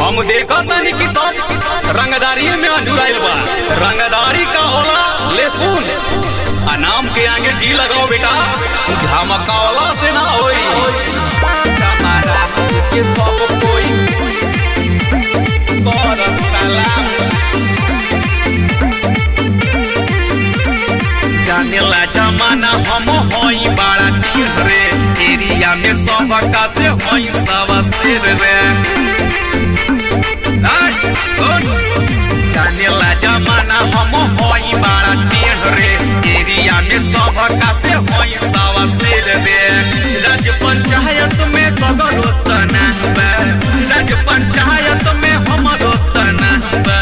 हम देखा तनी कि सब रंगदारी में अधूराइल बा। रंगदारी का होला ले सुन, नाम के आगे जी लगाओ बेटा, झमकावला से ना होई। हमारा के सब कोई कर सलाम, जानेला जमाना हम होई बड़ा टीह रे, एरिया में सब का से होई सवा शेर रे। जानेला जमाना हम होई बड़ा टीह रे, एरिया में सब का से होई सवा शेर रे। राज पंचायत में सगरो तना बा, राज पंचायत में हमरो तना बा।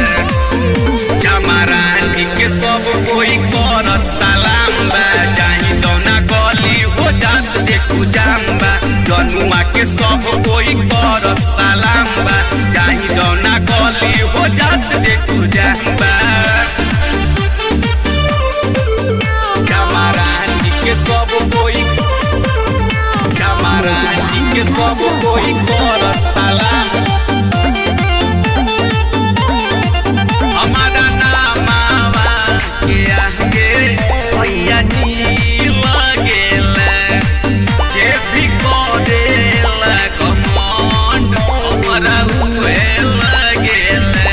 जमारानी के सब कोई कर सलाम बा, जाही जौना गली हो जात देखू जाम्बा। जनुआ के सब कोई कर सलाम बा, जाही जौना गली हो जात देखू जाम्बा। जमारानी के सब कोई, जमारानी के सब कोई कर सलाम। हमारा नामावा के आगे भैया जी लगेला, जे भी करेला कमांड ओकरा उहे लगेला।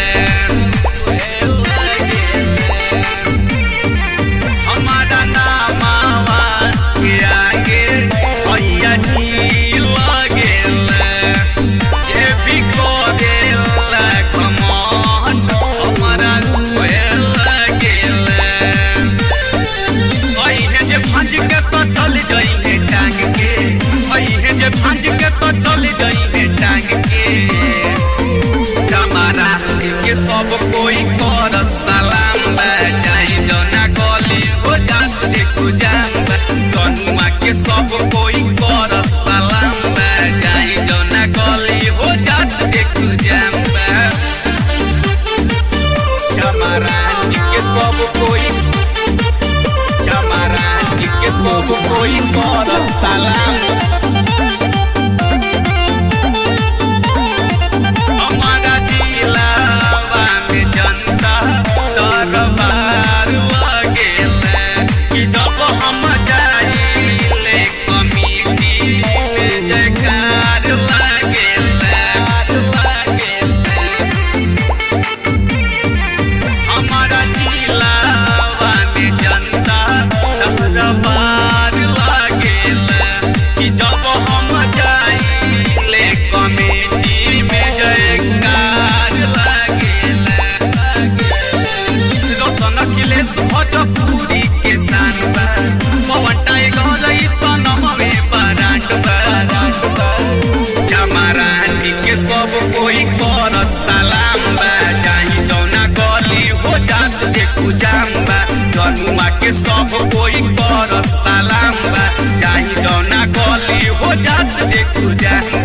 हमारा नामावा के आगे भैया जी लगेला, जे भी करेला कमांड ओकरा उहे लगेला। अइहे जे भांज के तो चल जइहे टांग के, अइहे जे भांज के तो चल जइहे टांग के। जमारा के सब कोई कर सलाम बा, जाई जौना गली हो जात देखू जाम्बा। जनुआ के सब कोई कर सलाम बा, जाई जौना गली हो जात देखू जाम्बा। जमारानी के सब कोई, जमारानी के सब कोई कर सलाम। हमारा जिलावा में जनता दरबार लगेला, कि जब हम जाइले कमिटी में जयकार लगेला। हमारा जिलावा में जनता दरबार लगेला, कि जब हम जाइले कमिटी में जयकार लगेला। रोशन अखिलेश भोजपुरी के शान बा, पवन टाइगर ई तो नमवे बरांड बा। जमारानी के सब कोई कर सलाम बा, जाही जौना गली हो जात देखू जाम्बा। जनुआ के सब कोई कर सलाम बा, जाही जौना गली हो जात देखू जाम्बा।